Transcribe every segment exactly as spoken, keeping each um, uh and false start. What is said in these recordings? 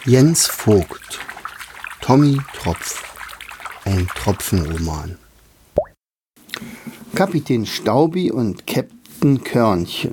Jens Vogt, Tommy Tropf, ein Tropfenroman. Kapitän Staubi und Käpt'n Körnchen.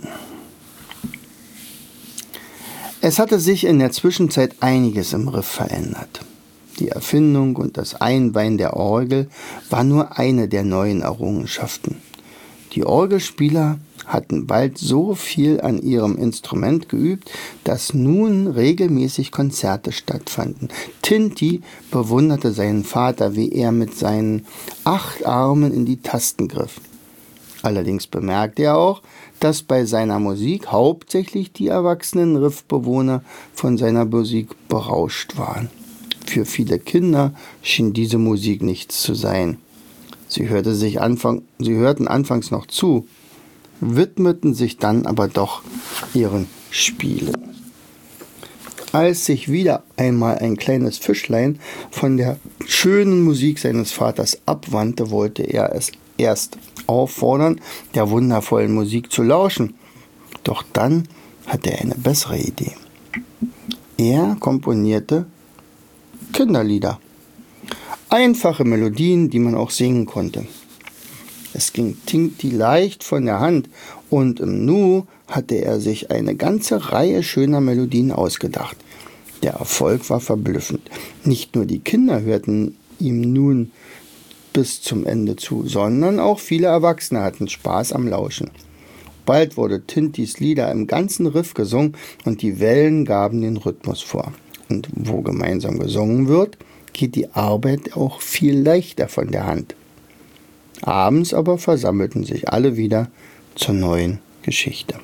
Es hatte sich in der Zwischenzeit einiges im Riff verändert. Die Erfindung und das Einweihen der Orgel war nur eine der neuen Errungenschaften. Die Orgelspieler hatten bald so viel an ihrem Instrument geübt, dass nun regelmäßig Konzerte stattfanden. Tinti bewunderte seinen Vater, wie er mit seinen acht Armen in die Tasten griff. Allerdings bemerkte er auch, dass bei seiner Musik hauptsächlich die erwachsenen Riffbewohner von seiner Musik berauscht waren. Für viele Kinder schien diese Musik nichts zu sein. Sie, hörte sich Anfang, sie hörten anfangs noch zu, widmeten sich dann aber doch ihren Spielen. Als sich wieder einmal ein kleines Fischlein von der schönen Musik seines Vaters abwandte, wollte er es erst auffordern, der wundervollen Musik zu lauschen. Doch dann hatte er eine bessere Idee. Er komponierte Kinderlieder. Einfache Melodien, die man auch singen konnte. Es ging Tinti leicht von der Hand und im Nu hatte er sich eine ganze Reihe schöner Melodien ausgedacht. Der Erfolg war verblüffend. Nicht nur die Kinder hörten ihm nun bis zum Ende zu, sondern auch viele Erwachsene hatten Spaß am Lauschen. Bald wurde Tintis Lieder im ganzen Riff gesungen und die Wellen gaben den Rhythmus vor. Und wo gemeinsam gesungen wird, geht die Arbeit auch viel leichter von der Hand. Abends aber versammelten sich alle wieder zur neuen Geschichte.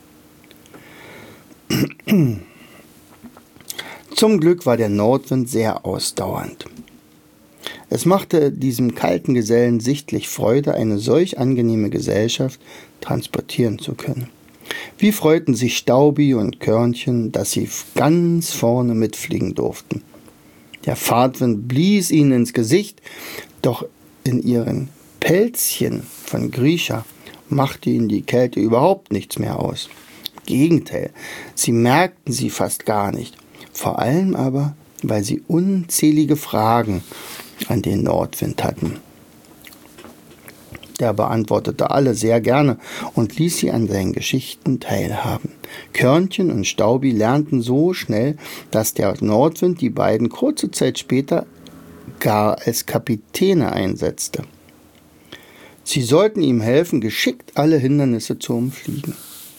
Zum Glück war der Nordwind sehr ausdauernd. Es machte diesem kalten Gesellen sichtlich Freude, eine solch angenehme Gesellschaft transportieren zu können. Wie freuten sich Staubi und Körnchen, dass sie ganz vorne mitfliegen durften. Der Fahrtwind blies ihnen ins Gesicht, doch in ihren Pelzchen von Grisha machte ihnen die Kälte überhaupt nichts mehr aus. Im Gegenteil, sie merkten sie fast gar nicht. Vor allem aber, weil sie unzählige Fragen an den Nordwind hatten. Der beantwortete alle sehr gerne und ließ sie an seinen Geschichten teilhaben. Körnchen und Staubi lernten so schnell, dass der Nordwind die beiden kurze Zeit später gar als Kapitäne einsetzte. Sie sollten ihm helfen, geschickt alle Hindernisse zu umfliegen.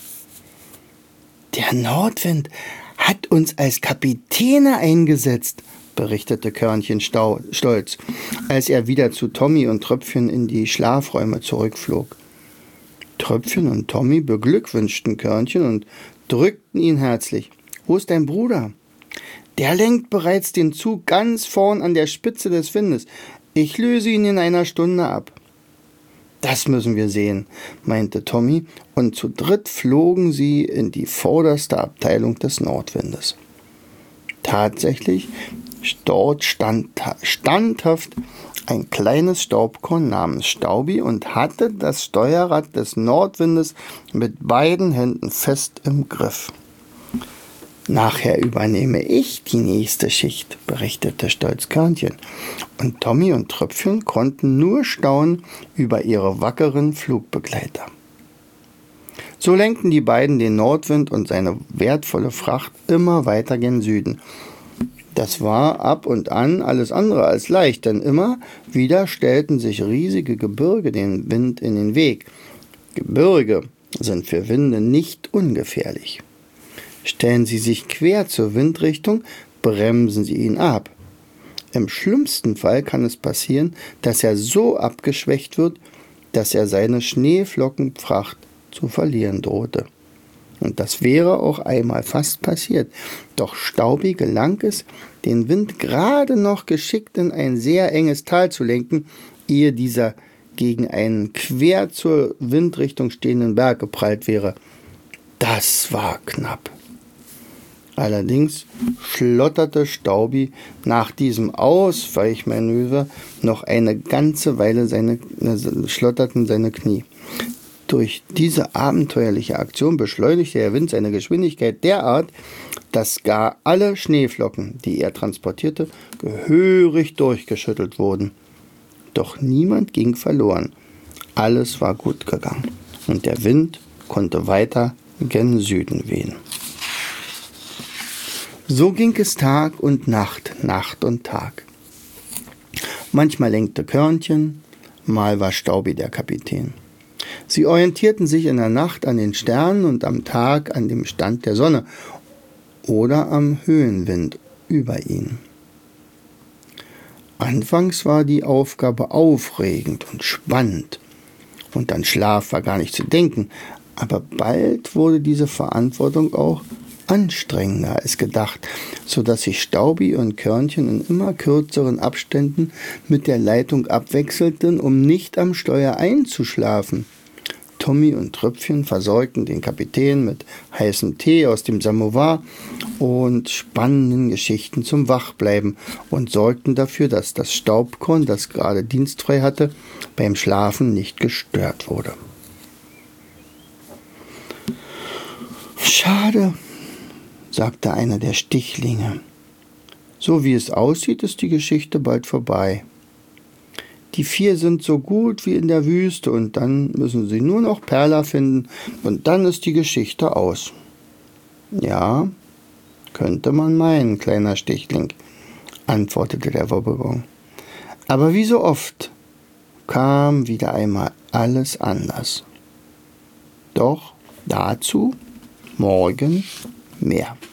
Der Nordwind hat uns als Kapitäne eingesetzt, berichtete Körnchen stolz, als er wieder zu Tommy und Tröpfchen in die Schlafräume zurückflog. Tröpfchen und Tommy beglückwünschten Körnchen und drückten ihn herzlich. »Wo ist dein Bruder?« »Der lenkt bereits den Zug ganz vorn an der Spitze des Windes. Ich löse ihn in einer Stunde ab.« »Das müssen wir sehen«, meinte Tommy, und zu dritt flogen sie in die vorderste Abteilung des Nordwindes. Tatsächlich, dort stand standhaft ein kleines Staubkorn namens Staubi und hatte das Steuerrad des Nordwindes mit beiden Händen fest im Griff. »Nachher übernehme ich die nächste Schicht«, berichtete stolz Körnchen. Und Tommy und Tröpfchen konnten nur staunen über ihre wackeren Flugbegleiter. So lenkten die beiden den Nordwind und seine wertvolle Fracht immer weiter gen Süden. Das war ab und an alles andere als leicht, denn immer wieder stellten sich riesige Gebirge dem Wind in den Weg. Gebirge sind für Winde nicht ungefährlich. Stellen sie sich quer zur Windrichtung, bremsen sie ihn ab. Im schlimmsten Fall kann es passieren, dass er so abgeschwächt wird, dass er seine Schneeflockenfracht zu verlieren drohte. Und das wäre auch einmal fast passiert. Doch Staubi gelang es, den Wind gerade noch geschickt in ein sehr enges Tal zu lenken, ehe dieser gegen einen quer zur Windrichtung stehenden Berg geprallt wäre. Das war knapp. Allerdings schlotterte Staubi nach diesem Ausweichmanöver noch eine ganze Weile seine, äh, schlotterten seine Knie. Durch diese abenteuerliche Aktion beschleunigte der Wind seine Geschwindigkeit derart, dass gar alle Schneeflocken, die er transportierte, gehörig durchgeschüttelt wurden. Doch niemand ging verloren. Alles war gut gegangen und der Wind konnte weiter gen Süden wehen. So ging es Tag und Nacht, Nacht und Tag. Manchmal lenkte Körnchen, mal war Staubi der Kapitän. Sie orientierten sich in der Nacht an den Sternen und am Tag an dem Stand der Sonne oder am Höhenwind über ihnen. Anfangs war die Aufgabe aufregend und spannend und an Schlaf war gar nicht zu denken, aber bald wurde diese Verantwortung auch anstrengender als gedacht, so dass sich Staubi und Körnchen in immer kürzeren Abständen mit der Leitung abwechselten, um nicht am Steuer einzuschlafen. Tommy und Tröpfchen versorgten den Kapitän mit heißem Tee aus dem Samovar und spannenden Geschichten zum Wachbleiben und sorgten dafür, dass das Staubkorn, das gerade dienstfrei hatte, beim Schlafen nicht gestört wurde. Schade, sagte einer der Stichlinge. So wie es aussieht, ist die Geschichte bald vorbei. Die vier sind so gut wie in der Wüste und dann müssen sie nur noch Perla finden und dann ist die Geschichte aus. Ja, könnte man meinen, kleiner Stichling, antwortete der Wobbegong. Aber wie so oft kam wieder einmal alles anders. Doch dazu morgen mehr.